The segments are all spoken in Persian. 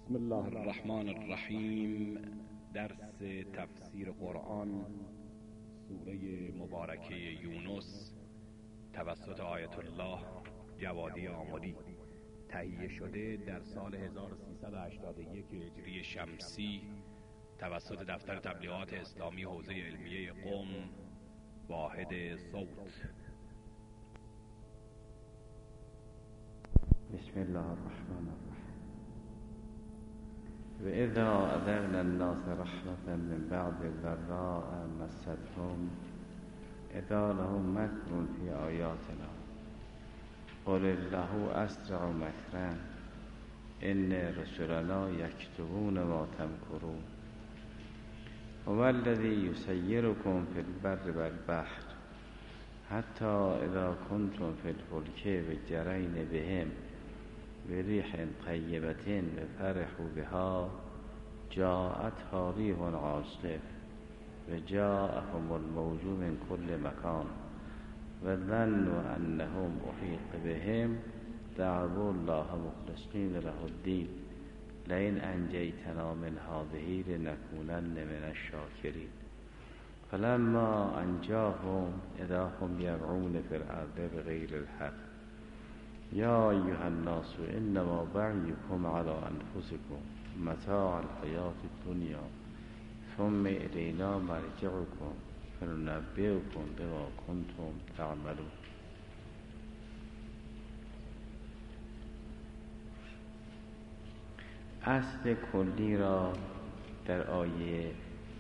بسم الله الرحمن الرحیم. درس تفسیر قرآن سوره مبارکه یونس توسط آیت الله جوادی آملی، تهیه شده در سال 1381 هجری شمسی توسط دفتر تبلیغات اسلامی حوزه علمیه قم، واحد صوت. بسم الله الرحمن الرحیم. و اذا اذقنا الناس رحمة من بعد ضراء مستهم اذا لهم مكر في آیاتنا قل الله اسرع مکرا ان رسلنا یکتبون ما تمکرون هو الذی یسیرکم فی البر والبحر حتی اذا کنتم فی الفلک وجرین بهم بریح طیبة فرحوا بها جاءتها ریح عاصف وجاءهم الموج من كل مكان وظنوا انهم احيط بهم دعوا الله مخلصين له الدين لئن انجيتنا من هذه لنكونن من الشاكرين فلما انجاهم اذا هم يبغون في الارض بغير الحق یا ایها الناس انما بعیکم علی انفسکم متاع الحیات الدنیا ثم الینا مرجعکم فننبئکم بما کنتم تعملون. اصل کلی را در آیه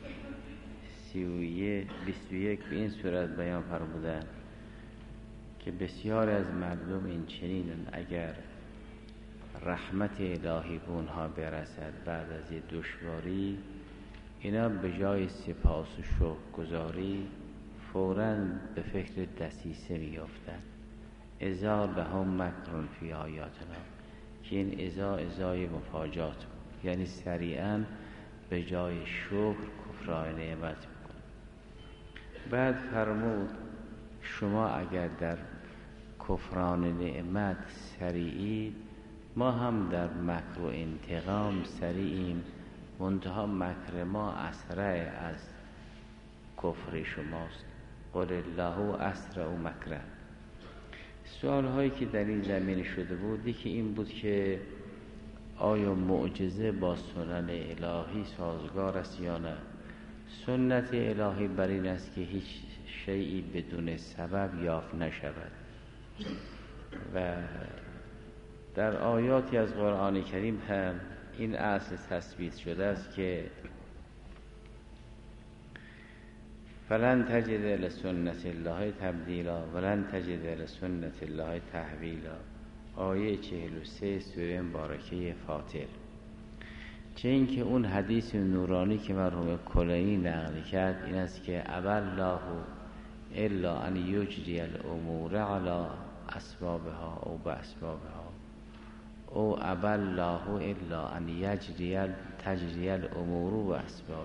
21 به این صورت بیان فرمودند که بسیار از مردم این چنینن، اگر رحمت الهی به اونها برسد بعد از یه دشواری، اینا به جای سپاس و شکرگزاری فوراً به فکر دسیسه میافتند. اذا لهم مکر فی آیاتنا، که این ازای مفاجات بود، یعنی سریعاً به جای شکر کفران نعمت میکن. بعد فرمود شما اگر در کفران نعمت سریعید، ما هم در مکر و انتقام سریعیم، منتها مکر ما اسرع از کفر شماست. قل الله اسرع مکرا. سوال هایی که در این زمینه شده بود، یکی این بود که آیا معجزه با سنن الهی سازگار است یا نه؟ سنت الهی بر این است که هیچ شیئی بدون سبب یافت نشود و در آیاتی از قرآن کریم هم این اصل تثبیت شده است که فلن تجد لسنت الله تبدیلا ولن تجد لسنت الله تحویلا. آیه 43 سوره مبارکه فاطر. چه این که اون حدیث نورانی که مرحوم کلینی نقل کرد این است که ابى الله الا ان یجری الامور علی اسبابها او باسبابها او ابى الله الا ان تجری الامور باسبابها.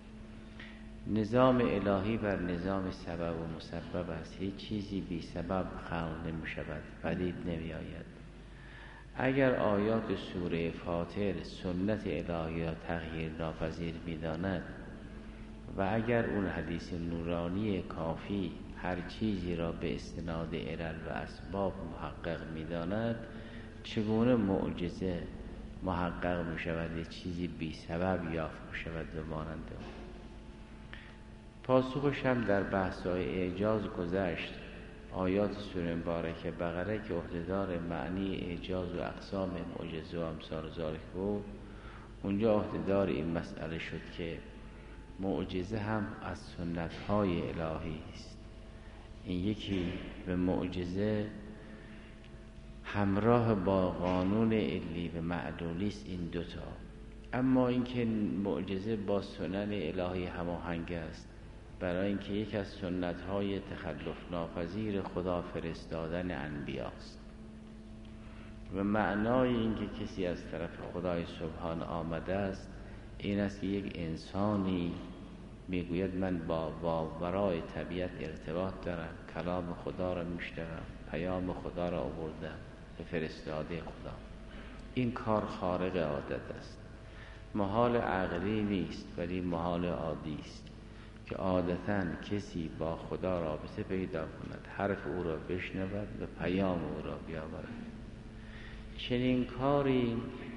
نظام الهی بر نظام سبب و مسبب است. هیچ چیزی بی سبب خلق نمی شود، پدید نمی آید. اگر آیات سوره فاطر سنت الهی را تغییر ناپذیر می داند و اگر اون حدیث نورانی کافی هر چیزی را به استناد علل و اسباب محقق می داند، چگونه معجزه محقق می شود، یک چیزی بی سبب یافت می شود و ماننده؟ پاسخش هم در بحث‌های اعجاز گذشت. آیات سوره مبارکه بقره که عهدهدار معنی اعجاز و اقسام معجزه و امثال ذالک بود، اونجا عهدهدار این مسئله شد که معجزه هم از سنت‌های الهی است. این یکی به معجزه همراه با قانون علی و معلولی است، این دوتا. اما اینکه معجزه با سنن الهی هماهنگ است، برای اینکه یک از سنت‌های تخلف ناپذیر خدا فرستادن انبیاست و معنای اینکه کسی از طرف خدای سبحان آمده است این است که یک انسانی میگوید من با ورای طبیعت ارتباط دارم، کلام خدا را میشنوم، پیام خدا را آوردم به فرستاده خدا. این کار خارق عادت است. محال عقلی نیست ولی محال عادی است که عادتاً کسی با خدا رابطه پیدا کند، حرف او را بشنود و پیام او را بیاورد. چنین کاری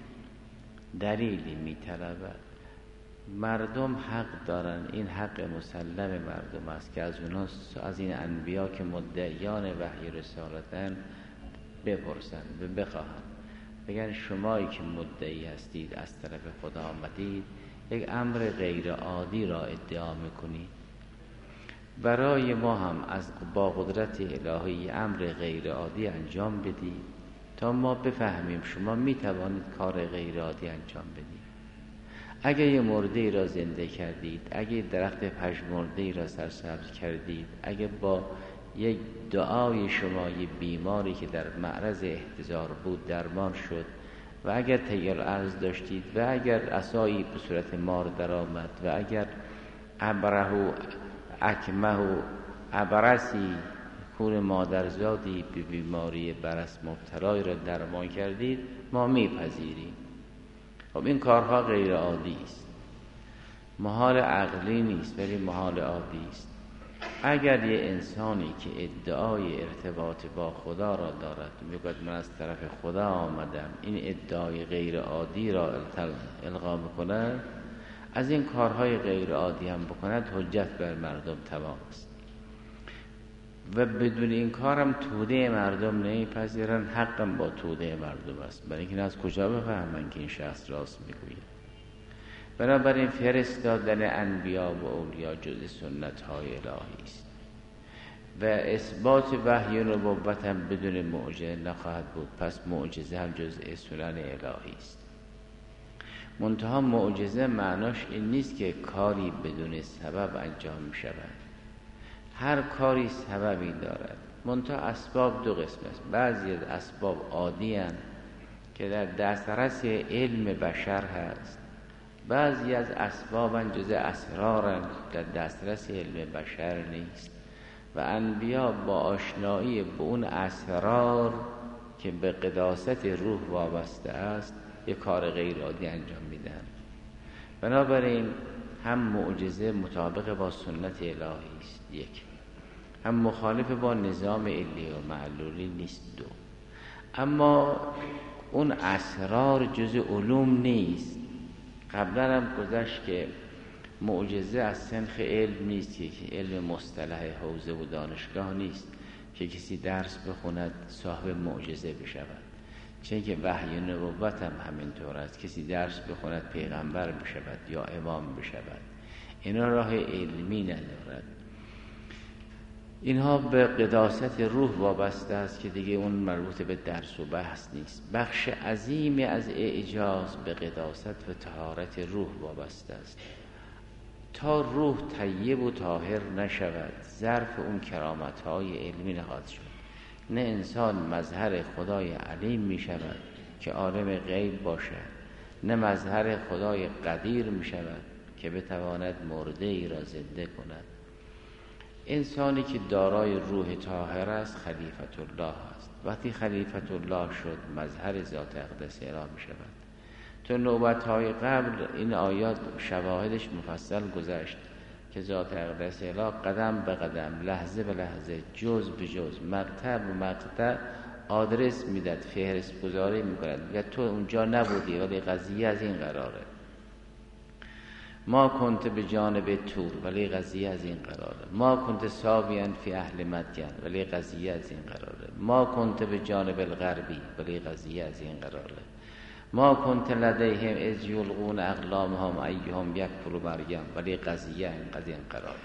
دلیلی می‌طلبد. مردم حق دارن، این حق مسلم مردم است که از این انبیا که مدعیان وحی رسالتن بپرسند و بخواهند، بگن شمایی که مدعی هستید از طرف خدا آمدید، یک امر غیر عادی را ادعا میکنید، برای ما هم با قدرت الهی امر غیر عادی انجام بدید تا ما بفهمیم شما میتوانید کار غیر عادی انجام بدید. اگه یه مرده را زنده کردید، اگه درخت پژمرده را سرسبز کردید، اگه با یک دعای شما یه بیماری که در معرض احتضار بود درمان شد و اگر تیل ارز داشتید و اگر عصایی به صورت مار در آمد و اگر ابره و اکمه و ابرسی کور مادرزادی به بیماری برس مبتلای را درمان کردید، ما میپذیریم. خب این کارها غیر عادی است، محال عقلی نیست ولی محال عادی است. اگر یه انسانی که ادعای ارتباط با خدا را دارد میگوید من از طرف خدا آمدم، این ادعای غیر عادی را القا بکند، از این کارهای غیر عادی هم بکند، حجت بر مردم تمام است و بدون این کارم توده مردم نمیپذیرن، حقم با توده مردم است. برای اینکه از کجا بفهمن که این شخص راست میگوید؟ بنابراین فرستادن انبیا و اولیا جز سنت های الهی است و اثبات وحی و نبوت هم بدون معجزه نخواهد بود، پس معجزه هم جزء سنن الهی است. منتها معجزه معناش این نیست که کاری بدون سبب انجام می شود. هر کاری سببی دارد، منتها اسباب دو قسم است. بعضی از اسباب عادی هستند که در دسترس علم بشر هست، بعضی از اسباب جز اسرار در دسترس علم بشر نیست و انبیا با آشنایی به اون اسرار که به قداست روح وابسته است یک کار غیر عادی انجام میدن. بنابراین هم معجزه مطابق با سنت الهی است، یک، هم مخالف با نظام علی و معلولی نیست، دو. اما اون اسرار جز علوم نیست. قبلا هم گذشت که معجزه از سنخ علم نیست، که علم مصطلح حوزه و دانشگاه نیست که کسی درس بخوند صاحب معجزه بشود، چون که وحی نبوت هم همینطور است، کسی درس بخوند پیغمبر بشود یا امام بشود. اینا راه علمی ندارد، اینها به قداست روح وابسته است که دیگه اون مربوط به درس و بحث نیست. بخش عظیمی از اعجاز به قداست و طهارت روح وابسته است. تا روح طیب و طاهر نشود ظرف اون کرامت‌های علمی نخواهد شد. نه انسان مظهر خدای علیم می شود که عالم غیب باشد، نه مظهر خدای قدیر می شود که بتواند مرده ای را زنده کند. انسانی که دارای روح طاهر است خلیفت الله است. وقتی خلیفت الله شد مظهر ذات اقدس اعلام می شود. تو نوبت‌های قبل این آیات شواهدش مفصل گذشت که ذات اقدس اله قدم به قدم، لحظه به لحظه، جز به جز، مقطع به مقطع آدرس میداد، فهرست گذاری میکند و تو اونجا نبودی ولی قضیه از این قراره. ما کنت به جانب تور ولی قضیه از این قراره. ما کنت ساویان فی اهل مدین ولی قضیه از این قراره. ما کنت به جانب الغربی ولی قضیه از این قراره. ما کنت لدیهم اذ یلقون اقلامهم ایهم یکفر مریم ولی قضیه از این قراره.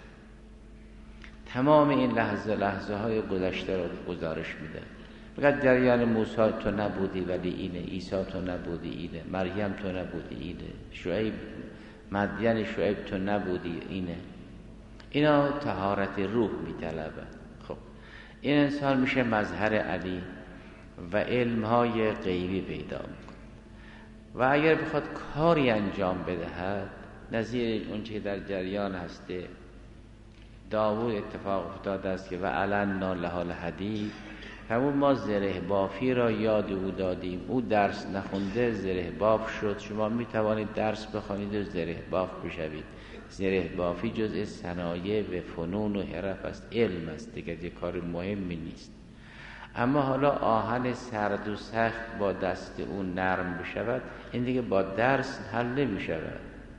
تمام این لحظه های گذشته رو گزارش میده. فقط جریان موسی تو نبودی ولی اینه، عیسی تو نبودی اینه، مریم تو نبودی اینه، شعیب مدین شعیب تو نبودی اینه. اینا طهارت روح میطلبه. خب این انسان میشه مظهر علی و علمهای غیبی پیدا میکنه و اگر بخواد کاری انجام بدهد نظیر اون چه در جریان هسته داوود اتفاق افتاده است که و علنا له الحدید، فرمود ما زره بافی را یاد او دادیم، او درس نخونده زره باف شد، شما می توانید درس بخوانید و زره باف بشوید. زره بافی جزء صنایع و فنون و حرف است، علم است دیگه، کار مهمی نیست. اما حالا آهن سرد و سخت با دست او نرم بشود، این دیگه با درس حل نمی شود.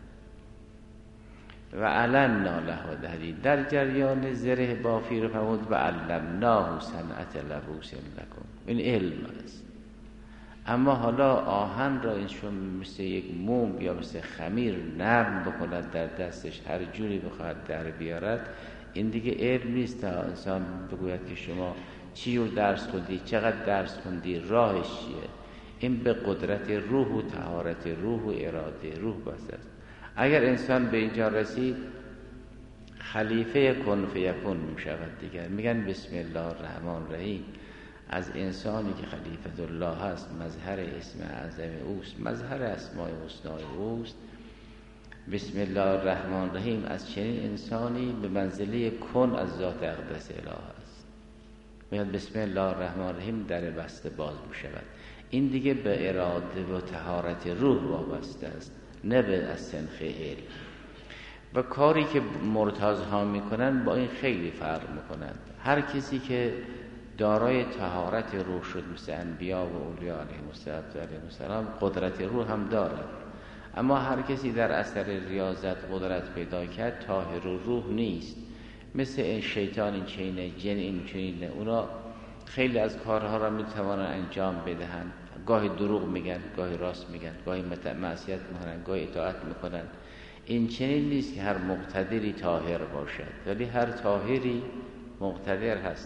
و علنا له الحدید، در جریان زره بافی رو فرمود و علمناه صنعة لبوس لکم، این علم است. اما حالا آهن را اینشون مثل یک موم یا مثل خمیر نرم بکند در دستش، هر جوری بخواهد در بیارد، این دیگه علم نیست تا انسان بگوید که شما چی رو درس خوندی، چقدر درس خوندی، راهش چیه. این به قدرت روح و طهارت روح و اراده روح بس است. اگر انسان به اینجا رسید، خلیفه کن فیکون می شود دیگر. میگن بسم الله الرحمن الرحیم از انسانی که خلیفت الله هست، مظهر اسم اعظم اوست، مظهر اسماء حسنای اوست. بسم الله الرحمن الرحیم از چنین انسانی به منزله کن از ذات اقدس اله است. میگن بسم الله الرحمن الرحیم در بسته باز می شود. این دیگه به اراده و طهارت روح وابسته است، نه به از سنخ علم. و کاری که مرتضی‌ها میکنن با این خیلی فرق میکنند. هر کسی که دارای طهارت روح شد مثل انبیا و اولیاء علیهم السلام قدرت روح هم دارد، اما هر کسی در اثر ریاضت قدرت پیدا کرد طاهر و روح نیست. مثل شیطان این چینه، جن این چینه، اونا خیلی از کارها را میتوانن انجام بدهند. گاهی دروغ میگن، گاهی راست میگن، گاهی معصیت میکنن، گاهی اطاعت میکنن. این چنین نیست که هر مقتدری طاهر باشد، ولی هر طاهری مقتدر هست.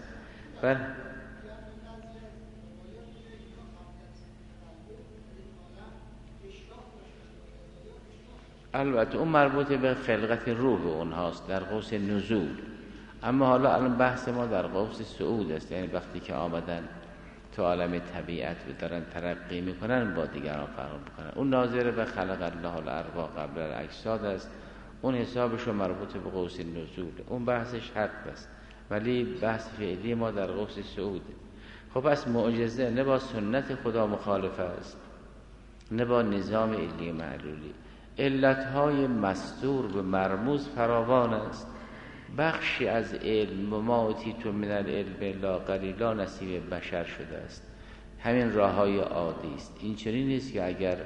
البته اون مربوط به خلقت روح اونهاست در قوس نزول. اما حالا الان بحث ما در قوس صعود است، یعنی وقتی که آمدن تو عالم طبیعت و دارن ترقی میکنن با دیگران فرق میکنن. اون ناظر به خلق الله الارواح قبل الاجساد است، اون حسابشو مربوط به قوس نزول، اون بحثش حق است، ولی بحث فعلی ما در قوس صعوده. خب پس معجزه نه با سنت خدا مخالف است، نه با نظام علی معلولی. علتهای مستور به مرموز فراوان است. بخشی از علم و ما اوتیتم من العلم الا قلیلا نصیب بشر شده است. همین راههای عادی است. این چنین نیست که اگر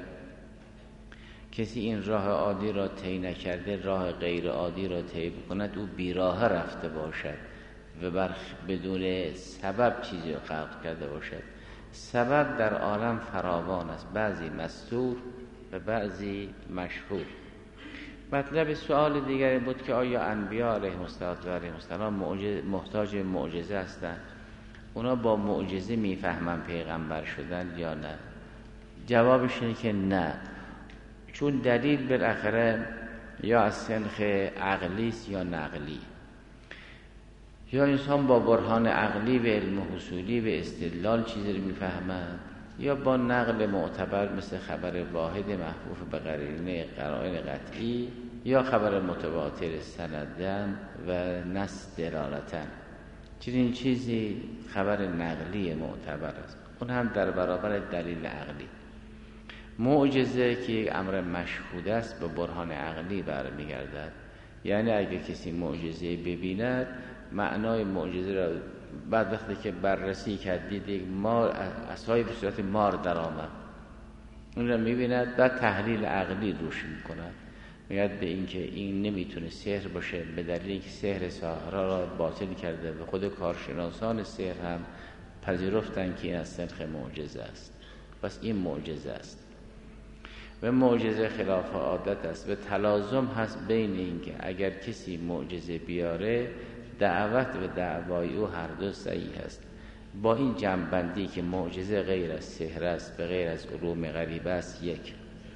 کسی این راه عادی را طی نکرده راه غیر عادی را طی بکند او بیراه رفته باشد و بدون سبب چیزی را خلق کرده باشد. سبب در عالم فراوان است، بعضی مستور و بعضی مشهور. مطلب سوال دیگری بود که آیا انبیاء علیهم السلام محتاج معجزه هستند؟ اونا با معجزه میفهمن پیغمبر شدن یا نه؟ جوابش اینه که نه، چون دلیل بالاخره یا از سنخ عقلی است یا نقلی. یا انسان با برهان عقلی و علم حصولی و استدلال چیزی رو میفهمند، یا با نقل معتبر مثل خبر واحد محفوف به قرائن قطعی، یا خبر متواتر سندن و نص دلالتن. چنین چیزی خبر نقلی معتبر است، اون هم در برابر دلیل عقلی. معجزه که امر مشهود است به برهان عقلی برمیگردد. یعنی اگر کسی معجزه ببیند، معنای معجزه را بعد وقتی که بررسی کردید یک مار عصای به صورت مار در آمد، اون را میبیند، بعد تحلیل عقلی روش میکند، میگه به این که این نمیتونه سحر باشه به دلیل اینکه سحر ساحرها را باطل کرده و خود کارشناسان سحر هم پذیرفتن که این از سنخ معجزه است. پس این معجزه است و معجزه خلاف عادت است و تلازم هست بین این که اگر کسی معجزه بیاره دعوت و دعوای او هر دو صحیح است. با این جمع‌بندی که معجزه غیر از سحر است و غیر از علوم غریبه است یک،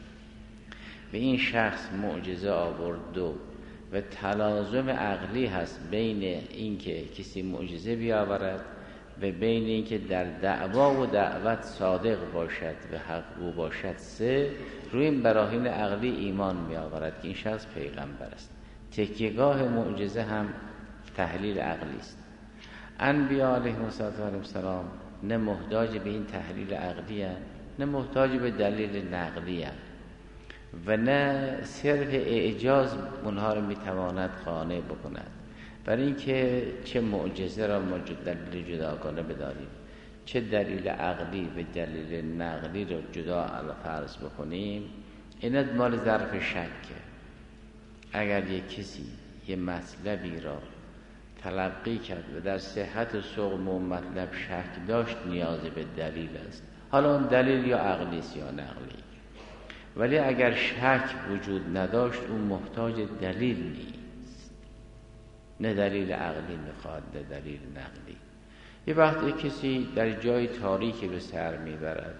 و این شخص معجزه آورد دو، و تلازم عقلی هست بین این که کسی معجزه بیاورد و بین این که در دعوا و دعوت صادق باشد و حق‌گو باشد سه، روی این براهین عقلی ایمان می آورد که این شخص پیغمبر است. تکیه‌گاه معجزه هم تحلیل عقلی است. انبیاء علیهم السلام نه محتاج به این تحلیل عقلی هست، نه محتاج به دلیل نقلی هست و نه صرف اعجاز اونها رو میتواند قانع بکند. برای اینکه چه معجزه را ما دلیل جداگانه بداریم، چه دلیل عقلی و دلیل نقلی را جدا فرض بکنیم، اینا مال ظرف شکه. اگر یک کسی یه مطلبی را تلقی کرد و در صحت و سقم و مطلب شک داشت، نیاز به دلیل است. حالا اون دلیل یا عقلی است یا نقلی. ولی اگر شک وجود نداشت، اون محتاج دلیل نیست، نه دلیل عقلی میخواد نه دلیل نقلی. یه وقتی کسی در جای تاریکی به سر میبرد،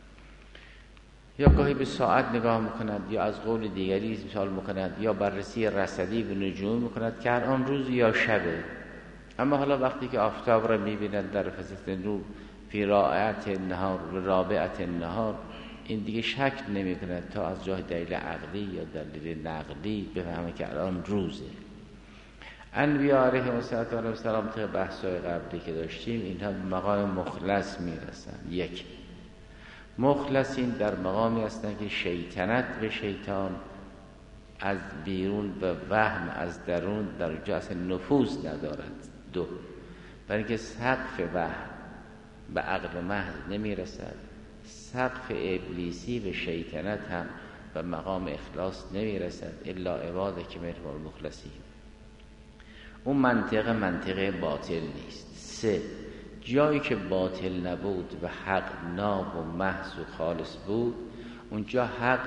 یا گاهی به ساعت نگاه میکند، یا از قول دیگری مثال میکند، یا بررسی رصدی به نجوم میکند که هر آن روز یا شبه. اما حالا وقتی که آفتاب را میبیند در فصل نور فی رابعه النهار و رابعه النهار، این دیگه شک نمیکند تا از جای دلیل عقلی یا دلیل نقلی بفهمه که الان روزه. انبیاء علیهم السلام طبق بحث‌های قبلی که داشتیم، اینها به مقام مخلص میرسن. یک، مخلصین در مقامی هستند که شیطنت و شیطان از بیرون و وهم از درون در اونجا اصلا نفوذ ندارد. دو، برای اینکه سقف وهم به عقل محض نمیرسد، سقف ابلیسی و شیطنت هم به مقام اخلاص نمیرسد، الا عبادک منهم المخلصین. اون منطقه باطل نیست. سه، جایی که باطل نبود و حق ناب و محض و خالص بود، اونجا حق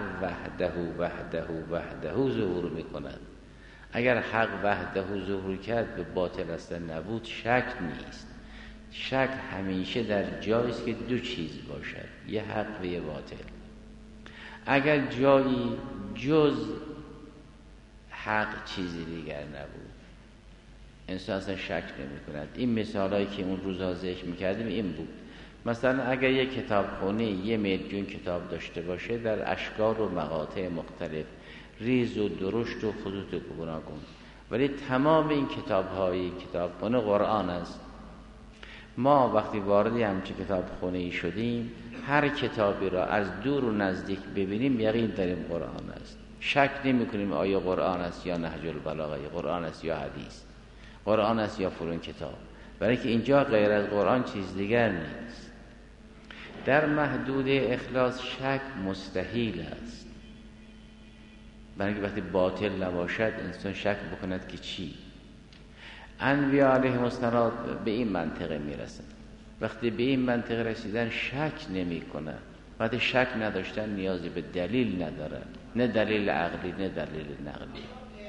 وحده ظهور میکند. اگر حق وحده ظهور کرد به باطل اصلا نبود، شک نیست. شک همیشه در جاییست که دو چیز باشد، یه حق و یه باطل. اگر جایی جز حق چیزی دیگر نبود، انسان اصلا شک نمی کند. این مثالایی که اون روزا ذکر میکردیم این بود. مثلا اگر یک کتابخونه 1 میلیون کتاب داشته باشه در اشکال و مقاطع مختلف، ریز و درشت و خطوط گوناگون، ولی تمام این کتاب‌های کتابخانه قرآن است. ما وقتی وارد همچین کتابخانه‌ای شدیم، هر کتابی را از دور و نزدیک ببینیم یقین داریم قرآن است. شک نمی‌کنیم آیا قرآن است یا نهج البلاغه، قرآن است یا حدیث، قرآن است یا فلان کتاب، برای که اینجا غیر از قرآن چیز دیگر نیست. در محدود اخلاص شک مستحیل است، برای که وقتی باطل نباشد انسان شک بکند که چی. انبیاء علیهم السلام به این منطقه میرسن. وقتی به این منطقه رسیدن شک نمی کنن. وقتی شک نداشتن نیازی به دلیل ندارن، نه دلیل عقلی نه دلیل نقلی.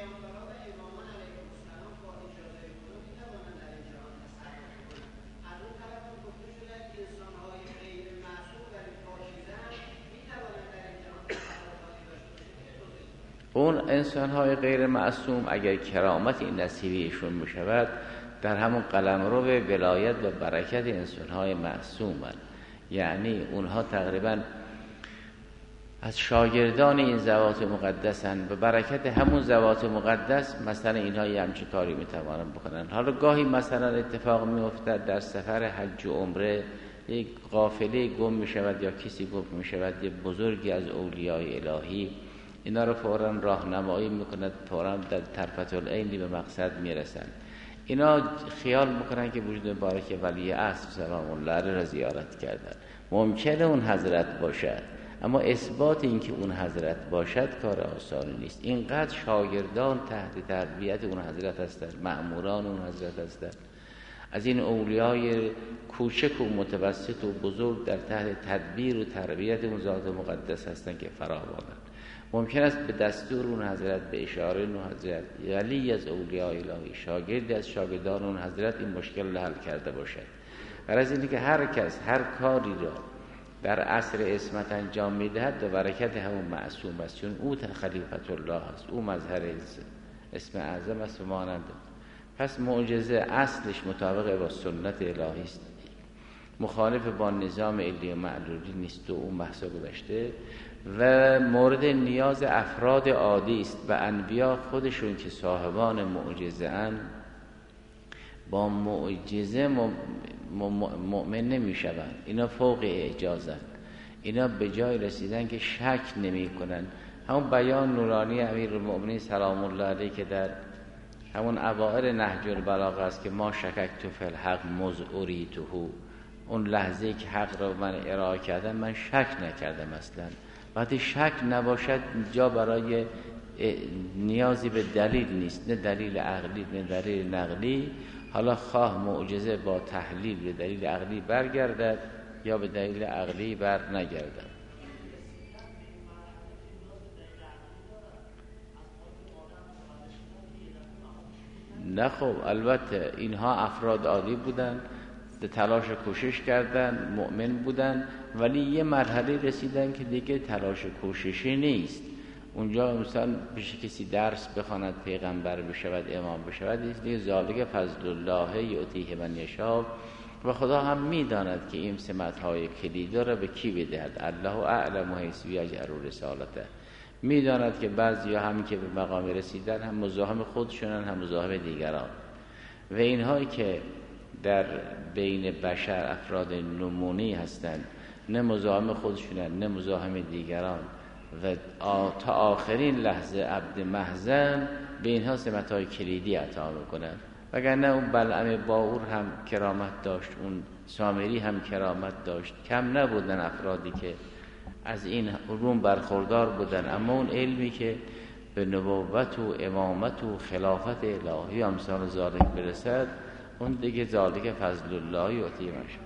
اون انسان‌های غیر معصوم اگر کرامت این نصیبیشون میشود، در همون قلمرو ولایت و برکت انسان‌های معصومند. یعنی اونها تقریبا از شاگردان این ذوات مقدسن، به برکت همون ذوات مقدس مثلا اینها یه همچین کاری میتوانن بکنن. حالا گاهی مثلا اتفاق میافتد در سفر حج و عمره یک قافله گم میشود یا کسی گم میشود، یه بزرگی از اولیای الهی اینا رو فوراً راهنمایی میکند، فوراً در طرفت العین به مقصد میرسن. اینا خیال میکنن که وجود مبارک ولی عصر سلام الله علیه را زیارت کردن. ممکنه اون حضرت باشد، اما اثبات این که اون حضرت باشد کار آسانی نیست. اینقدر شاگردان تحت تربیت اون حضرت هستند، مأموران اون حضرت هستند. از این اولیای کوچک و متوسط و بزرگ در تحت تدبیر و تربیت اون ذات مقدس هستند که فراوانند. ممکن است به دستور اون حضرت، به اشاره اون حضرت، ولی از اولیاء الهی، شاگردی از شاگردان اون حضرت این مشکل حل کرده باشد. برای از اینکه هر کس هر کاری را در عصر عصمت انجام میدهد به برکت همون معصوم است، چون او خلیفت الله است، او مظهر اسم اعظم است و مانند. پس معجزه اصلش مطابق با سنت الهی است، مخالف با نظام علی و معلولی نیست و اون بحثا گذشته و مورد نیاز افراد عادی است. و انبیا خودشون که صاحبان معجزه اند با معجزه مؤمن نمی شوند. اینا فوق اعجازن، اینا به جای رسیدن که شک نمی کنن. همون بیان نورانی امیرالمؤمنین سلام الله علیه که در همون اوائل نهج البلاغه است که ما شککت فی الحق مذ اریته، اون لحظه که حق را من ارائه کردم من شک نکردم اصلا. وقتی شک نباشد جا برای نیازی به دلیل نیست، نه دلیل عقلی نه دلیل نقلی. حالا خواه معجزه با تحلیل به دلیل عقلی برگردد یا به دلیل عقلی بر نگردد. نه خب البته اینها افراد عادی بودن، تلاش کوشش کردن، مؤمن بودن، ولی یه مرحله رسیدن که دیگه تلاش کوششی نیست. اونجا مثلا بشه کسی درس بخواند، پیغمبر بشود، امام بشود، دیگه ذالک فضل الله یؤتیه من یشاء. و خدا هم میداند که این سمت‌های کلیدی را به کی بدهد. الله اعلم حیث یجعل رسالته. میداند که بعضیا همین که به مقام رسیدن هم مزاحم خودشونن هم مزاحم دیگران، و اینهایی که در بین بشر افراد نمونی هستند، نه مزاحم خودشونن نه مزاحم دیگران و تا آخرین لحظه عبد محزن، به اینها سمت‌های کلیدی عطا میکنند. وگرنه اون بلعم باور هم کرامت داشت، اون سامری هم کرامت داشت، کم نبودن افرادی که از این علوم برخوردار بودن، اما اون علمی که به نبوت و امامت و خلافت الهی امثال ذالک برسد، اون دیگه ذالک فضل الله یؤتیه من یشاء.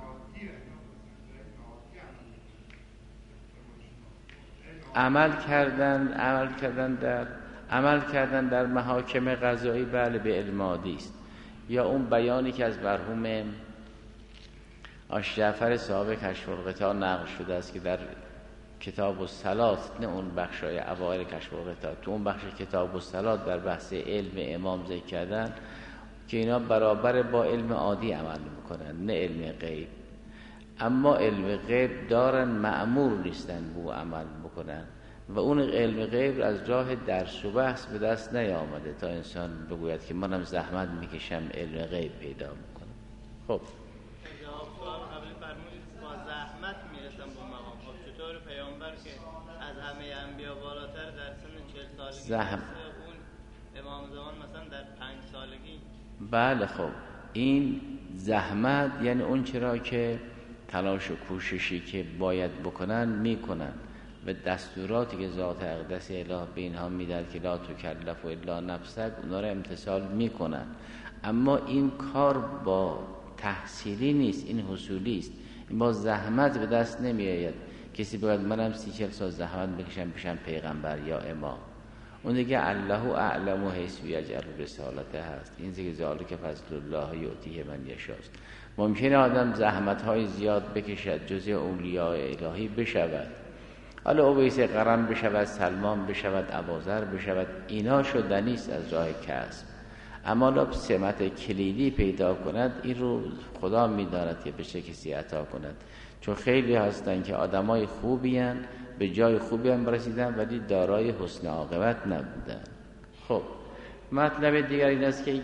عمل کردن در محاکم قضایی بله به علم عادی است. یا اون بیانی که از مرحوم آش جعفر صاحب کشف الغطا نقل شده است که در کتاب الصلات، نه اون بخشای اوایل کشف الغطا، تو اون بخش کتاب الصلات در بحث علم امام ذکر کردن که اینا برابر با علم عادی عمل میکنن، نه علم غیب. اما علم غیب دارن، مأمور نیستن بو عمل بکنن، و اون علم غیب از راه درس و بحث به دست نیامده تا انسان بگوید که منم زحمت میکشم علم غیب پیدا میکنم. خب با زحمت میرسن به مقام. خب چطور پیامبر که از همه انبیا بالاتر در سن 40 سالگی اون امام زمان مثلا در 5 سالگی؟ بله خب این زحمت یعنی اون چرا که تلاش و کوششی که باید بکنن میکنن و دستوراتی که ذات اقدس اله به اینها میداد که لا تکلف الا نفسک، اونا رو امتثال میکنن. اما این کار با تحصیلی نیست، این حصولی است، این با زحمت به دست نمیآید. کسی باید منم 30-40 سال زحمت بکشم بشم پیغمبر یا امام. اون دیگه الله اعلم حیث یجعل رسالته هست. این دیگه ذالک فضل الله یؤتیه من یشاء. ممکنه آدم زحمت‌های زیاد بکشد، جزء اولیاء الهی بشود، حالا اویس قرن بشود، سلمان بشود، ابوذر بشود، اینا شدنی است از راه کسب. اما لب سمت کلیدی پیدا کند، این رو خدا می‌داند که به چه کسی عطا کند. چون خیلی هستن که آدمای خوبی هستند، به جای خوبی هم رسیدن ولی دارای حسن عاقبت نبودن. خب مطلب دیگر این است که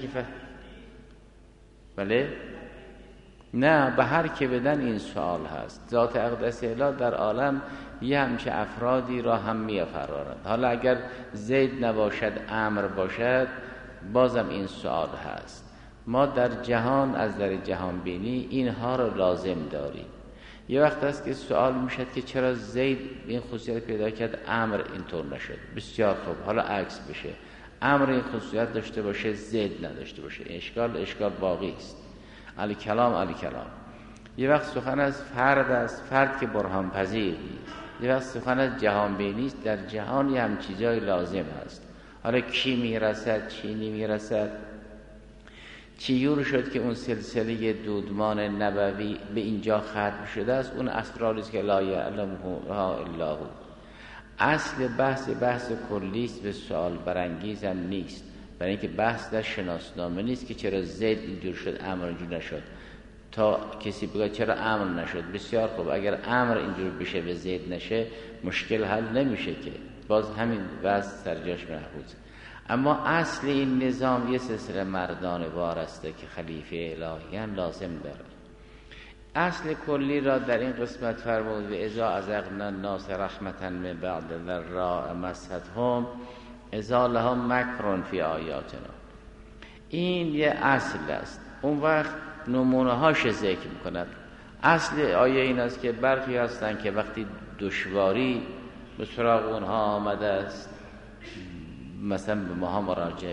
بله نه، به هر که بدن این سوال هست. ذات اقدس اله در عالم یه همچه افرادی را هم می‌آفراند. حالا اگر زید نباشد امر باشد بازم این سوال هست. ما در جهان از در جهان بینی اینها را لازم داریم. یه وقت هست که سوال میشد که چرا زید این خصوصیت پیدا کرد امر اینطور نشد. بسیار خوب، حالا عکس بشه، امر این خصوصیت داشته باشه زید نداشته باشه، اشکال باقی است. علی کلام. یه وقت سخن از فرد که برهان پذیر نیست. یه وقت سخن از جهان بینی است. در جهان یه هم چیزای لازم هست. حالا کی میرسد چی نمیرسد، چیور شد که اون سلسله دودمان نبوی به اینجا ختم شده است. اون اسراری است که لا یعلمها الا هو. اصل بحث کلی است، به سوال برانگیز هم نیست، برای اینکه بحث در شناسنامه نیست که چرا زید اینجور شد امر اینجور نشد، تا کسی بگه چرا امر نشد. بسیار خوب، اگر امر اینجور بشه به زید نشه مشکل حل نمیشه که، باز همین بحث سر جاش محفوظ. اما اصل این نظام یه سلسله مردان وار است که خلیفه الهیان لازم داره. اصل کلی را در این قسمت فرمود: و اذا اذقنا الناس رحمتا من بعد ضراء مستهم اذا لهم مکر فی آیاتنا. این یه اصل است. اون وقت نمونه هاش ذکر میکند. اصل آیه این است که برخی هستن که وقتی دشواری به سراغ اونها آمده است مثلا به ما مراجعه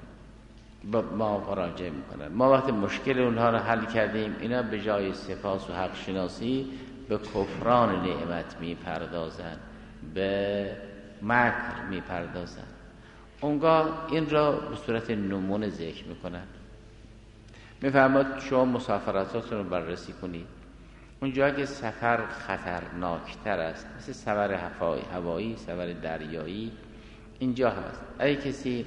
میکنن. ما وقتی مشکل اونها رو حل کردیم، اینا به جای سپاس و حق شناسی به کفران نعمت میپردازن، به مکر میپردازن. اونگاه این را به صورت نمونه ذکر میکنن. میفرماد شما مسافرتاتون رو بررسی کنید. اونجا که سفر خطرناکتر است، مثل سفر هوایی، سفر دریایی، اینجا هست. اگه کسی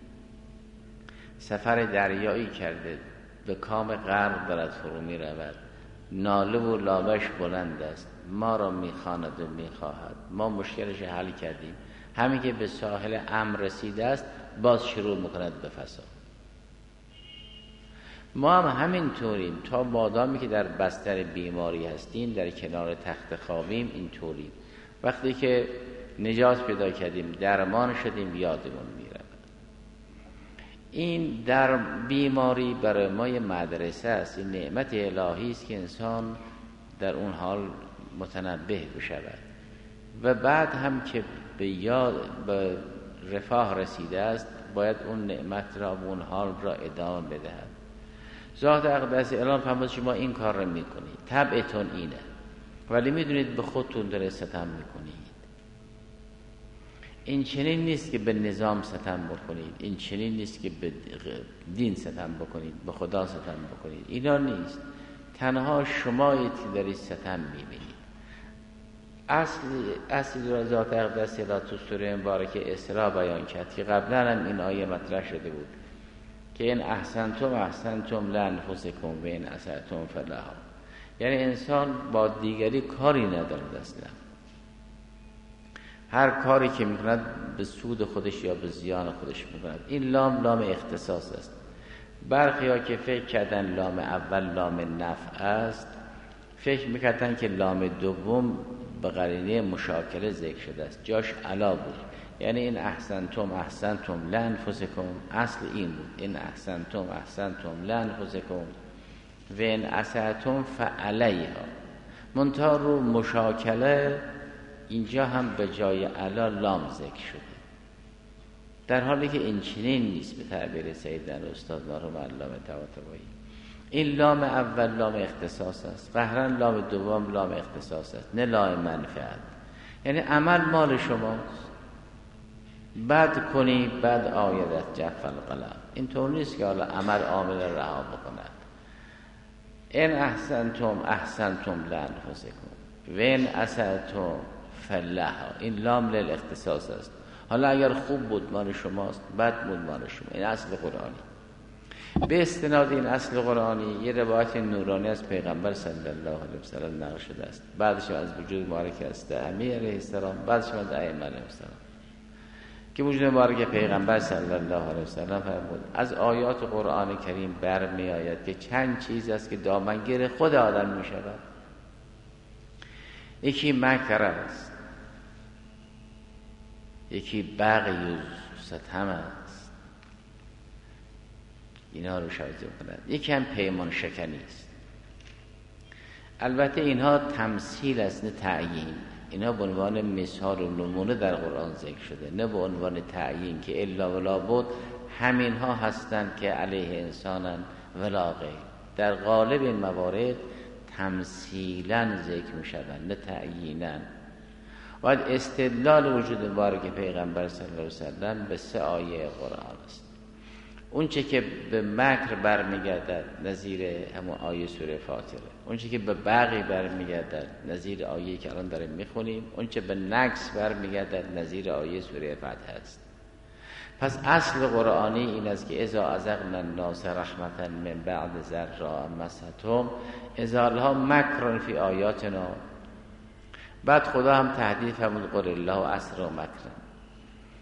سفر دریایی کرده به کام غرب دارد فرو می رود، ناله و لابش بلند است، ما را میخواند و میخواهد، ما مشکلش حل کردیم، همین که به ساحل امن رسیده است باز شروع میکند به فساد. ما هم همین طوریم. تا مادامی که در بستر بیماری هستیم، در کنار تخت خوابیم، این طوریم. وقتی که نجات پیدا کردیم، درمان شدیم، یادمون میره. این در بیماری برای ما یه مدرسه است. این نعمت الهی است که انسان در اون حال متنبه بشود و بعد هم که به رفاه رسیده است باید اون نعمت را و اون حال را ادامه بدهد. ذات اقدس اعلام فرمود شما این کار را میکنید، طبعتون اینه، ولی میدونید به خودتون داره ستم میکنید. این چنین نیست که به نظام ستم بکنید، این چنین نیست که به دین ستم بکنید، به خدا ستم بکنید. اینا نیست. تنها شمایید که دارید ستم میبینید. اصل ذات اقدس را تو سوره مبارکه اسراء بیان کرد که قبلا هم این آیه مطرح شده بود که ان احسنتم لانفسکم و ان اسأتم فلها. یعنی انسان با دیگری کاری ندارد اصلا. هر کاری که میکند به سود خودش یا به زیان خودش میکند. این لام اختصاص است. برخی ها که فکر کردن لام اول لام نفع است، فکر میکردن که لام دوم به قرینه مشاکله ذکر شده است، جاش علا بود. یعنی این احسنتم لانفسکم اصل این بود، این احسنتم لانفسکم و این اسأتم فعلیها. منتها رو مشاکله اینجا هم به جای علا لام ذکر شده، در حالی که این چنین نیست. به تعبیر سیدنا استاد مرحوم علامه طباطبایی، این لام اول لام اختصاص است، قهرن لام دوم لام اختصاص است، نه لام منفعت. یعنی عمل مال شماست، بد کنی بد آیدت جف القلم. این طور نیست که حالا عمل عامل رها بکند. این احسنتم لانفسکم و این اسأتم فلها. این لام للاختصاص است. حالا اگر خوب بود مال شماست، بد بود مال شما. این اصل قرآنی. به استناد این اصل قرآنی یه روایت نورانی از پیغمبر صلی الله علیه و سلم نقل شده است. بعدش از وجود مبارک است امیر علیه السلام، بعدش از ائمه علیه السلام، که وجود مبارک پیغمبر صلی الله علیه و سلم فرمود از آیات قرآن کریم برمی آید که چند چیز است که دامنگیر خود آدم می شود. یکی مکر است، یکی بغی و ستم است، اینا رو شاید کنند. یکی هم پیمان شکنی است. البته اینها تمثیل است نه تعیین. اینا به عنوان مثال و نمونه در قرآن ذکر شده، نه به عنوان تعیین که الا ولا بود همین ها هستند که علیه انسانن ولا غیر. در غالب این موارد تمثیلا ذکر می شوند نه تعیینا. و استدلال وجود مبارک پیغمبر صلی الله علیه و سلم به 3 آیه قرآن است. اون چه که به مکر برمیگردد نظیر همون آیه سوره فاطره، اون چه که به بغی برمیگردد نظیر آیه که الان داریم میخونیم، اون چه به نقص برمیگردد نظیر آیه سوره فتح است. پس اصل قرآنی این است که اذا اذقنا الناس رحمتا من بعد ضراء مستهم اذا لهم مکر فی آیاتنا. بعد خدا هم تهدید فرمود قل الله اسرع مکرا.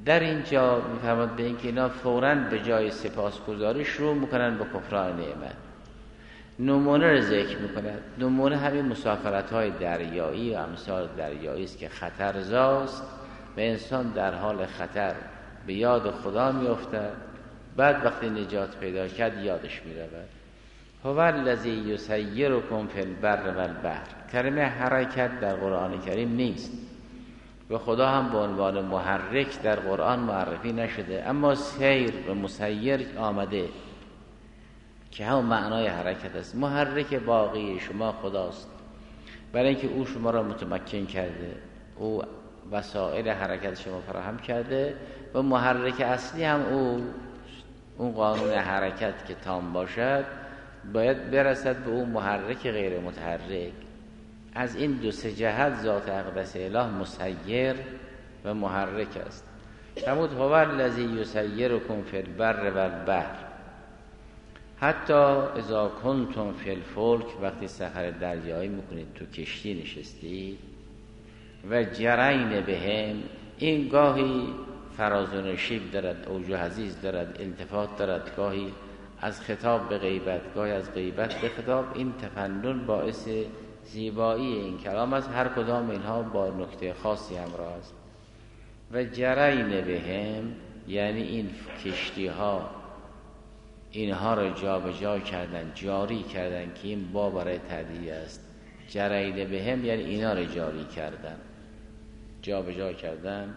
در اینجا میفرماد به اینکه اینا فوراً به جای سپاسگزاری شروع میکنن به کفران نعمت. نمونه رو ذکر میکنن. نمونه همین مسافرت‌های دریایی و امثال دریایی است که خطرزاست و انسان در حال خطر به یاد خدا میافتد، بعد وقتی نجات پیدا کرد یادش میرود. هو الذی یسیرکم فی البر و البحر. کلمه حرکت در قرآن کریم نیست و خدا هم به عنوان محرک در قرآن معرفی نشده، اما سیر و مسیر آمده که هم معنای حرکت است. محرک باقی شما خداست، برای اینکه او شما را متمکن کرده، او وسایل حرکت شما فراهم کرده و محرک اصلی هم اون قانون حرکت که تام باشد باید برسد به اون محرک غیر متحرک. از این دو سه جهت ذات اقدس اله مسیر و محرک است. فرمود هو الذی یسیرکم فی البر و البحر حتی اذا کنتم فی الفلک. وقتی سفر دریایی میکنید تو کشتی نشستید و جرین بهم. این گاهی فراز و نشیب دارد، اوج حدیث دارد، التفات دارد، گاهی از خطاب به غیبت، گاهی از غیبت به خطاب. این تفنن باعث زیبایی این کلام است. هر کدام اینها با نکته خاصی همراه است. و جرین بهم یعنی این کشتی ها اینها را جا به جا کردن، جاری کردن که این با برای تعدیه است. جرین بهم یعنی اینا را جاری کردن، جا به جا کردن.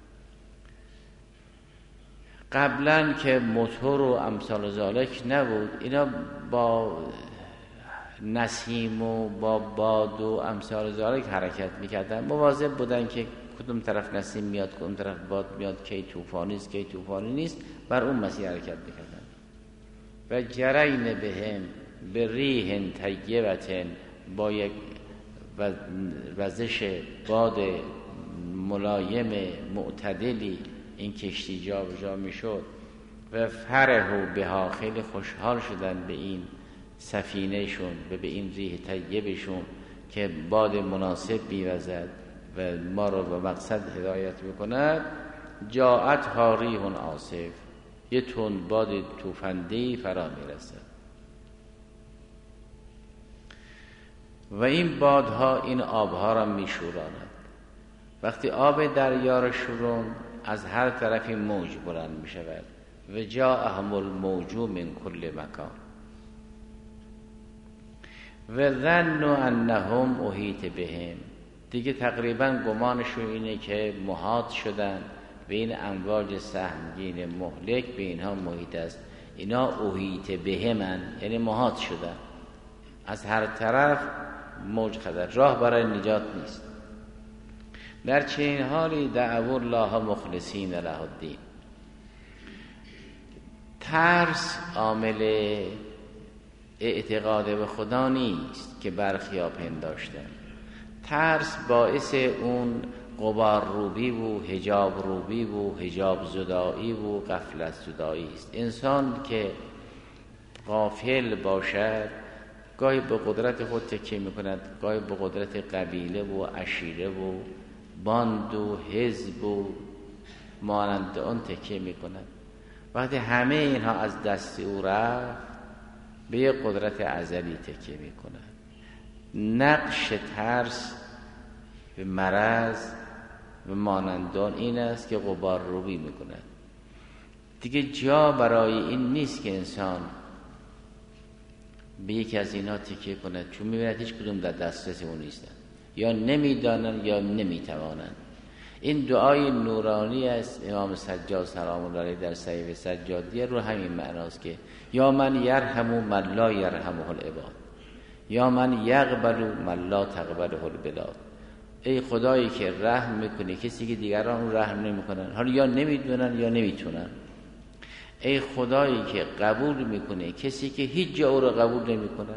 قبلا که موتور و امثال ذالک نبود، اینا با نسیم و با باد و امثال ذالک حرکت میکردن. مواظب بودن که کدوم طرف نسیم میاد، کدوم طرف باد میاد، کی طوفانی است کی طوفانی نیست، بر اون مسیر حرکت میکردن. و جرین بهم به ریح طیبة، با یک وزش باد ملایم معتدلی این کشتی جا به جا میشد. و فرحوا بها، خیلی خوشحال شدن به این سفینه شون و به این ریح طیبشون که باد مناسب میوزد و ما رو به مقصد هدایت میکند. جاءت ها ریح عاصف، یه تند باد توفنده‌ای فرا میرسد و این بادها این آبها را میشوراند. وقتی آب دریا را شورون از هر طرفی موج بلند میشود. و جاءهم الموج من کل مکان و ظنوا انهم احیط بهم. دیگه تقریبا گمانشون اینه که محاط شدن به این امواج سهمگین مهلک، به اینها محیط است. اینا احیط بهمن یعنی محاط شدن، از هر طرف موج خطر، راه برای نجات نیست. در چنین حالی دعوا الله مخلصین له الدین. ترس عامل اعتقاد به خدا نیست که برخیا پنداشتن. ترس باعث اون غبار روبی و حجاب روبی و حجاب زدایی و غفلت زدایی است. انسان که غافل باشد گاهی به قدرت خود تکیه میکند، گاهی به قدرت قبیله و عشیره و باند و حزب و مانند آن تکیه میکند. وقتی همه اینها از دست او رفت به یک قدرت ازلی تکیه میکند. نقش ترس به مرض و مانندان این است که غبار روبی میکند. دیگه جا برای این نیست که انسان به یکی از اینها تکیه کند، چون میبیند هیچ کدوم در دسترس اون نیستن، یا نمیدانن یا نمیتوانن. این دعای نورانی است امام سجاد سلام الله علیه در صحیفه سجادیه رو همین معناست که یا من یرحم من لا یرحمه العباد، یا من یقبل من لا تقبله البلاد. ای خدایی که رحم میکنی کسی که دیگران رحم نمیکنن، حالا یا نمیدونن یا نمیتونن. ای خدایی که قبول میکنه کسی که هیچ جا او رو قبول نمیکنن،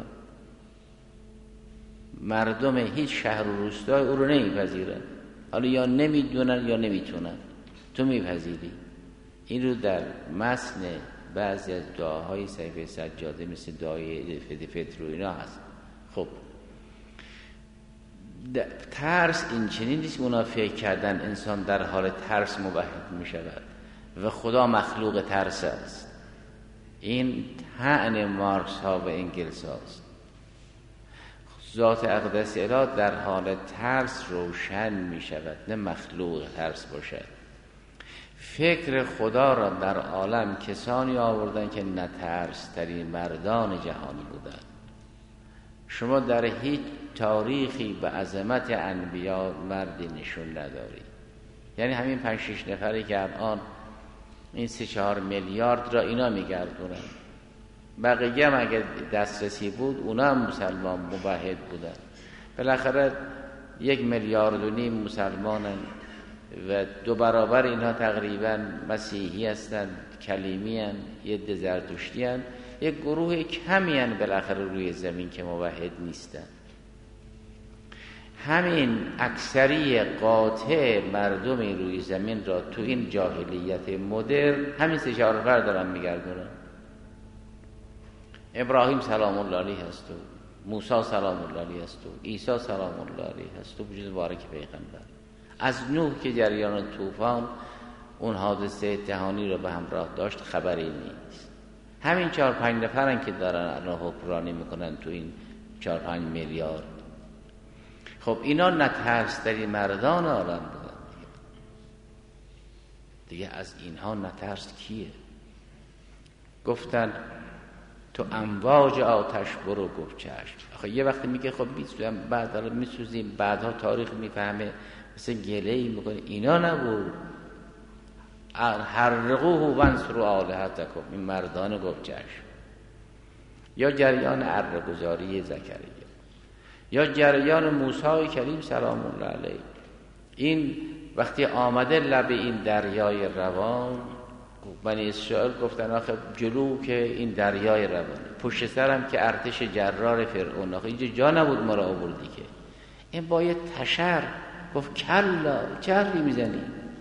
مردم هیچ شهر و روستای او رو نمیپذیرن، حالا یا نمیدونن یا نمیتونن، تو میپذیری. این رو در متن بعضی از دعاهای صحیفه سجاده مثل دعای فدی فطر و اینا هست. خب ترس این چنین نیست اونا فکر کردن انسان در حال ترس موحد می شود و خدا مخلوق ترس است. این طعن مارکس ها و انگلس هاست. ذات اقدس اله در حال ترس روشن می شود، نه مخلوق ترس باشد. فکر خدا را در عالم کسانی آوردن که نترس ترین مردان جهانی بودند. شما در هیچ تاریخی به عظمت انبیا مردی نشون نداری. یعنی همین 5-6 نفری که الان این 3-4 میلیارد را اینا میگردونن، بقیه هم اگر دسترسی بود اونا هم مسلمان موحد بودن. بالاخره 1.5 میلیارد مسلمانن و 2 برابر اینها تقریبا مسیحی هستند، کلیمی هستند، یه زرتشتی هستند، یک گروه کمی هستند بالاخره روی زمین که موحد نیستند. همین اکثری قاطع مردم روی زمین را تو این جاهلیت مدرن همین 3-4 نفر دارن میگردونن. ابراهیم سلام الله علیه هست و موسی سلام الله علیه هست و عیسی سلام الله علیه هست و وجود مبارک پیغمبر. از نوح که جریان طوفان اون حادثه جهانی رو به همراه داشت خبری نیست. همین 4-5 نفرن که دارن الان حکمرانی میکنن تو این 4-5 میلیارد. خب اینا نترس‌ترین مردان عالم بودن دیگه از اینها نترس کیه؟ گفتن تو امواج آتش برو، گفت چشم. آخه یه وقتی میگه خب میسوزیم، بعد حالا میسوزیم، بعدها تاریخ میفهمه مثل گله‌ای میکنه. اینا نبود. حرقوه وانصروا آلهتکم، این مردان گفت چشم. یا جریان اره‌گذاری زکریا، یا جریان موسی کریم سلام الله علیه. این وقتی آمده لب این دریای روان، بنی اسرائیل گفتن آخه جلو که این دریای روان، پشت سرم که ارتش جرار فرعون، آخه اینجا جا نبود ما را آوردی که. این با یه تشر گفت کلا، چه حرفی میزنی؟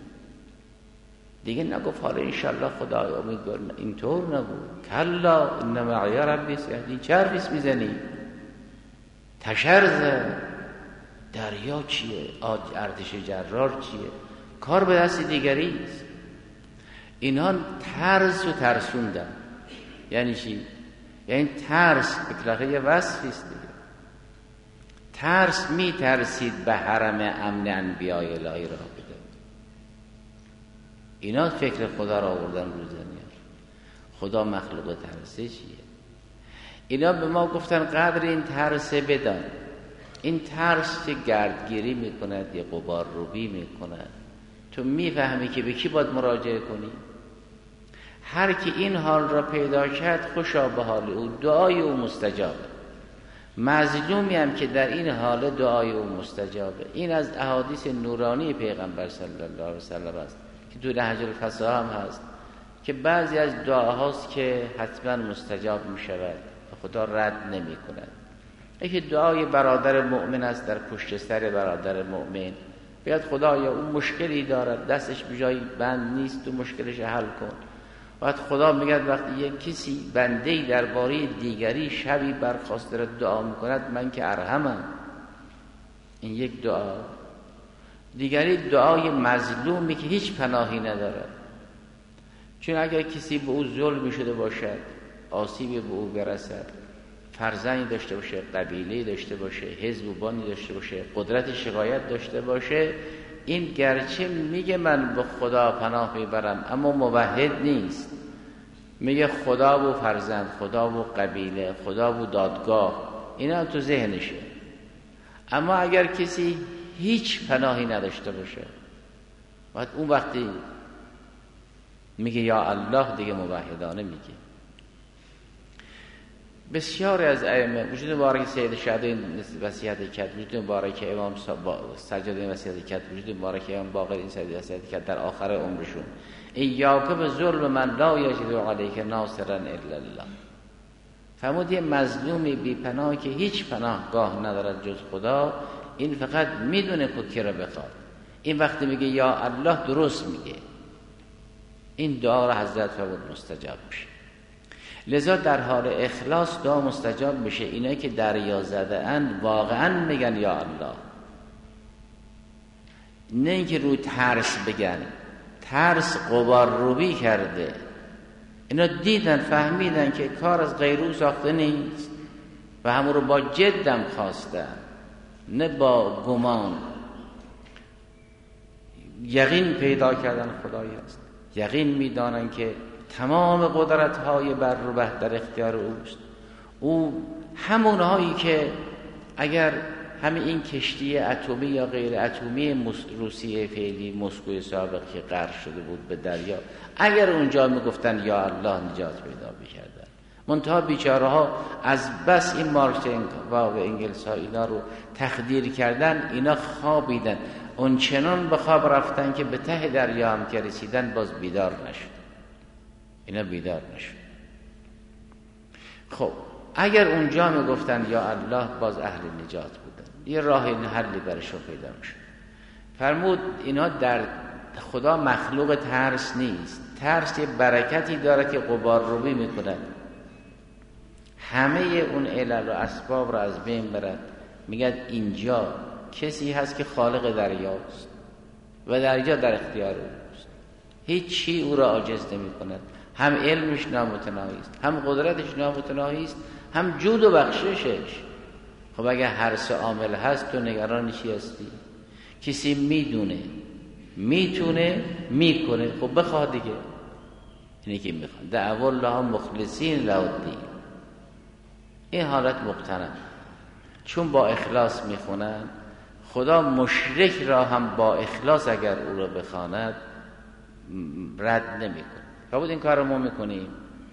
دیگه نگفت حالا انشالله خدا امیدوار، اینطور نبود. کلا ان معی ربی سیهدین، چه حرفی میزنی؟ تشر زد. دریا چیه؟ ارتش جرار چیه؟ کار به دست دیگری است. اینها ترس و ترسوندن. یعنی چی؟ یعنی ترس اطلاقه یه وصفی است دیگه. ترس می ترسید به حرم امن انبیاء الهی را بده. اینا فکر خدا را آوردن رو زمین. خدا مخلوق ترسه چیه؟ اینا به ما گفتن قدر این ترسه بدان. این ترس که گردگیری میکند یا غبار روبی میکند، تو میفهمی که به کی باید مراجعه کنی. هر کی این حال را پیدا کرد خوشا به حال او، دعای او مستجابه. مظلومی هم که در این حال دعای او مستجابه. این از احادیث نورانی پیغمبر صلی الله علیه وسلم است که تو نهج الفصاحه هم هست که بعضی از دعاهاست که حتما مستجاب می شود و خدا رد نمی کند. یکی دعای برادر مؤمن است در پشت سر برادر مؤمن، بیاد خدایا اون مشکلی دارد، دستش به جایی بند نیست، تو مشکلش حل کن. بعد خدا میگه وقتی یک کسی بنده‌ای درباره دیگری شبی برخاسته را دعا میکند، من که ارحمم. این یک دعا. دیگری دعای مظلومی که هیچ پناهی ندارد. چون اگر کسی به او ظلم شده باشد، آسیبی به او برسد، فرزندی داشته باشه، قبیله‌ای داشته باشه، حزبانی داشته باشه، قدرت شکایت داشته باشه، این گرچه میگه من به خدا پناه میبرم اما موحد نیست. میگه خدا و فرزند، خدا و قبیله، خدا و دادگاه، اینا تو ذهنشه. اما اگر کسی هیچ پناهی نداشته باشه، بعد اون وقتی میگه یا الله، دیگه موحدانه میگه. بسیاری از ائمه، وجود مبارک سید شهداء وصیت کرد، وجود مبارک امام سجاد وصیت کرد، وجود مبارک امام باقر این وصیت کرد در آخر عمرشون، ایاک بظلم من لا یجد علیک ناصرا الا الله. فرمود یه مظلومی بی پناه که هیچ پناهگاه ندارد جز خدا، این فقط میدونه که را بخواد. این وقتی میگه یا الله درست میگه. این دعا را حضرت فرمود مستجاب میشه. لذا در حال اخلاص دعا مستجاب میشه. اینا که دریا زده اند واقعا میگن یا الله. نه اینکه روی ترس بگن، ترس غبارروبی کرده. اینا دیدن فهمیدن که کار از غیر او ساخته نیست و همون رو با جدم خواستن، نه با گمان. یقین پیدا کردن خدایی است، یقین میدانن که تمام قدرت‌های بر و بحر در اختیار اوست. او همونهایی که اگر همین این کشتی اتمی یا غیر اتمی روسیه فعلی مسکو سابق که غرق شده بود به دریا، اگر اونجا میگفتن یا الله نجات پیدا می‌کردن. منتها بیچاره ها از بس این مارکس و انگلس ها اینا رو تخدیر کردن، اینا خوابیدن، اون چنان به خواب رفتن که به ته دریا هم که رسیدن باز بیدار نشد. اینا بیدار نشد. خب اگر اونجا میگفتن یا الله باز اهل نجات بودن، یه راه حلی برشون پیدا میشد. فرمود اینا در خدا مخلوق ترس نیست. ترس یه برکتی داره که غبارروبی میکنن، همه اون علل و اسباب رو از بین برد. میگه اینجا کسی هست که خالق دریاست و دریا در اختیار اوست، هیچ چی او را عاجز نمی کند. هم علمش نامتناهی است، هم قدرتش نامتناهی است، هم جود و بخششش. خب اگه هر سه عامل هست تو نگران چی هستی؟ کسی میدونه، میتونه، میکنه، خب بخواه دیگه. اینه که میخواد دعوا الله مخلصین له الدین. این حالت مقتنع، چون با اخلاص میخونن خدا مشرک را هم با اخلاص اگر او را بخواند رد نمیکنه. قبول این کار رو ما میکنیم.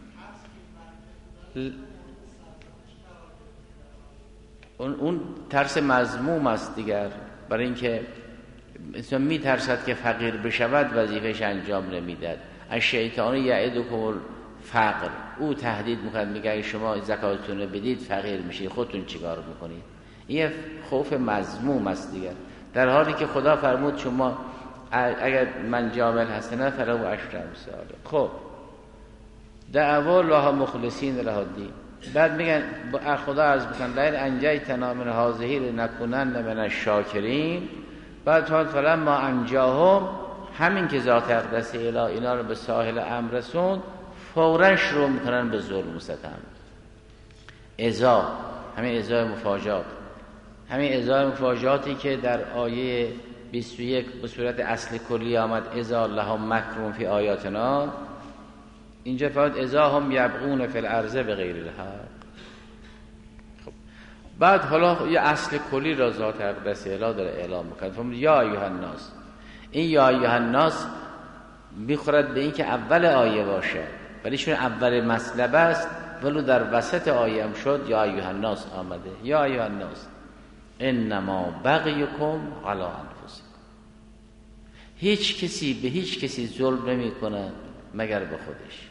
اون ترس مذموم است دیگر، برای اینکه انسان میترسد که فقیر بشود وظیفش انجام نمیداد. از شیطان یعدکم فقر، او تهدید میکنه، میگه اگه شما زکاتتون رو بدید فقیر میشید، خودتون چیکار میکنید؟ این خوف مذموم است دیگر، در حالی که خدا فرمود شما اگر من جامل حسنه فلو عشر امثال. خب دعوا الله مخلصین له الدین. بعد میگن خدا عز بکن لئن انجیتنا من هذه لنکونن من الشاکرین. بعد فلما انجاهم، همین که ذات اقدس اله اینا رو به ساحل امر رسوند، فوراً شروع میکنن به ظلم و ستم. ازا، همین ازای مفاجات، همین ازای مفاجاتی که در آیه 21 به صورت اصل کلی آمد، ازا لهم مکرون فی آیاتنا، اینجا فقط ازا هم یبغون فی الارض بغیر الحق. خب بعد حالا یه اصل کلی را ذات اقدس اله داره اعلام میکنه. یا ایها الناس، این یا ایها الناس میخورد به این که اول آیه باشه، ولی چون اول مطلب است ولو در وسط آیه هم شد یا ایها الناس آمده. یا ایها الناس انما بغیکم علی انفسکم. هیچ کسی به هیچ کسی ظلم نمی کند مگر به خودش.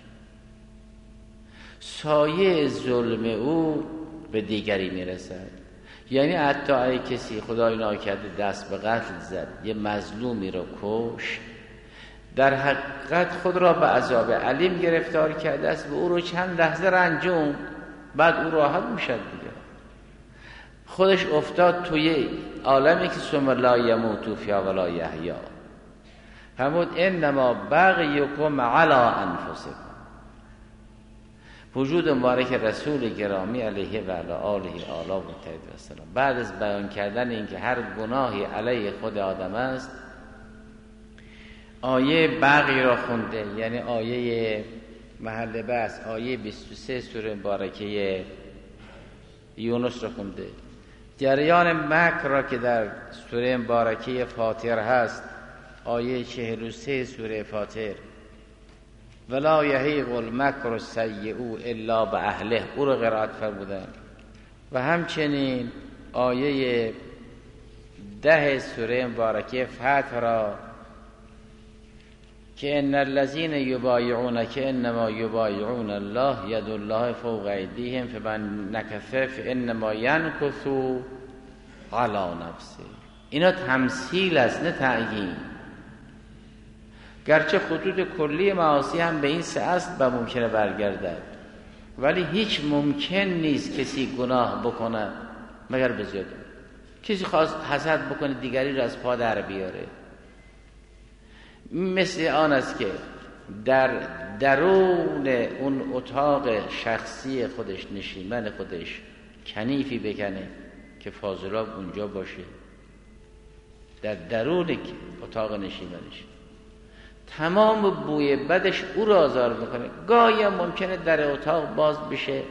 سایه ظلم او به دیگری میرسد. یعنی حتی اگه کسی خدای ناکرده دست به قتل زد، یه مظلومی رو کش، در حقیقت خود را به عذاب علیم گرفتار کرده است، به او رو چند لحظه رنجون، بعد او راحت میشد دیگه. خودش افتاد توی عالمی که ثم لا یموت فیها ولا یحیا. فرمود انما بغیکم علی انفسکم. وجود مبارک رسول گرامی علیه و علی آله آلا و تایید و سلام، بعد از بیان کردن اینکه هر گناهی علیه خود آدم است، آیه بغی را خونده، یعنی آیه محل بحث، آیه 23 سوره مبارکه یونس را خونده. جریان مکر را که در سوره مبارکه فاطر هست، آیه 43 سوره فاطر، ولا یحیق المکر السیء الا باهله، او را قرائت فرمودن. و همچنین آیه 10 سوره مبارکه فتح را که ان الذين يبايعونك انما يبايعون الله يد الله فوق ايديهم فمن نكث فانما ينكث على نفسه. اینا تمثیل است نه تعیین. گرچه خطوط کلی معاصی هم به این سه است و ممکنه برگردد، ولی هیچ ممکن نیست کسی گناه بکنه مگر به زیاده. کسی خواست حسد بکنه دیگری را از پا در بیاره، مثل آن است که در درون اون اتاق شخصی خودش، نشیمن خودش، کنیفی بکنه که فاضلاب اونجا باشه، در درون اتاق نشیمنش. تمام بوی بدش او را آزار میکنه. گاهی هم ممکنه در اتاق باز بشه،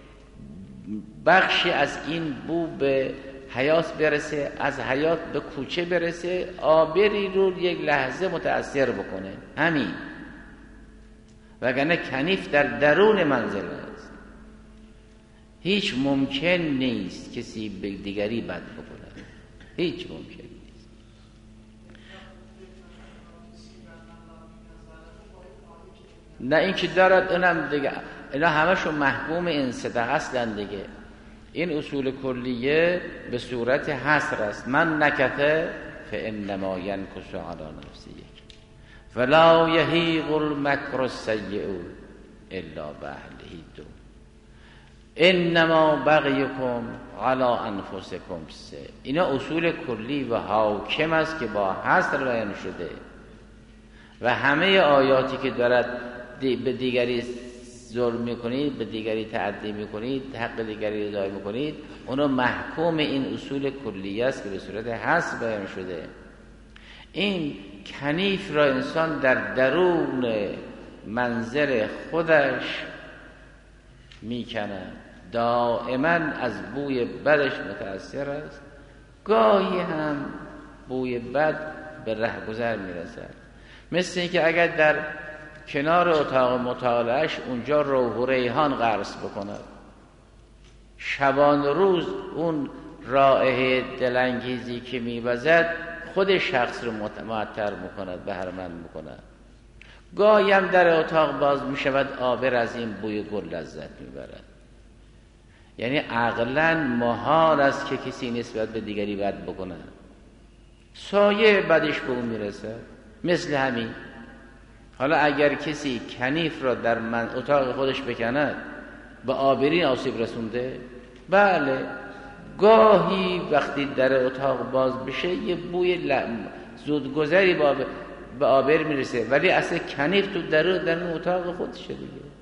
بخشی از این بو به حیات برسه، از حیات به کوچه برسه، آبری رو یک لحظه متأثر بکنه، همین. وگرنه کنیف در درون منزل است. هیچ ممکن نیست کسی به دیگری بد بکنه، هیچ ممکن نیست. نه این که دارد اونم دیگه، اینا همشون محکوم انصداق هستند دیگه. این اصول کلیه به صورت حصر است. من نکته فانما ینکث علی نفسه فلا یحیق المکر السیء الا باهله دو انما بغیکم علی انفسکم سه. اینا اصول کلی و حاکم است که با حصر بیان شده و همه آیاتی که دارد به دیگری ظلم میکنید، به دیگری تعدی میکنید، حق دیگری ضایع میکنید، اونا محکوم این اصول کلیه است که به صورت حصر بیان شده. این کنیف را انسان در درون منزل خودش میکنه، دائما از بوی بدش متأثر است. گاهی هم بوی بد به رهگذر میرسد، مثل اینکه اگر در کنار اتاق مطالعهش اونجا روح و ریحان غرس بکند، شبان روز اون رائحه دلانگیزی که میوزد خود شخص رو معطر میکند، بهره‌مند میکند. گاهی هم در اتاق باز میشود، آبر از این بوی گل لذت میبرد. یعنی عقلاً محال است که کسی نسبت به دیگری بد بکند، سایه بدش به اون میرسه. مثل همین حالا اگر کسی کنیف را در اتاق خودش بکند، به آبرین آسیب رسونده؟ بله. گاهی وقتی در اتاق باز بشه یه بوی زودگذری به آبر میرسه، ولی اصلا کنیف تو در اتاق خودشه دیگه.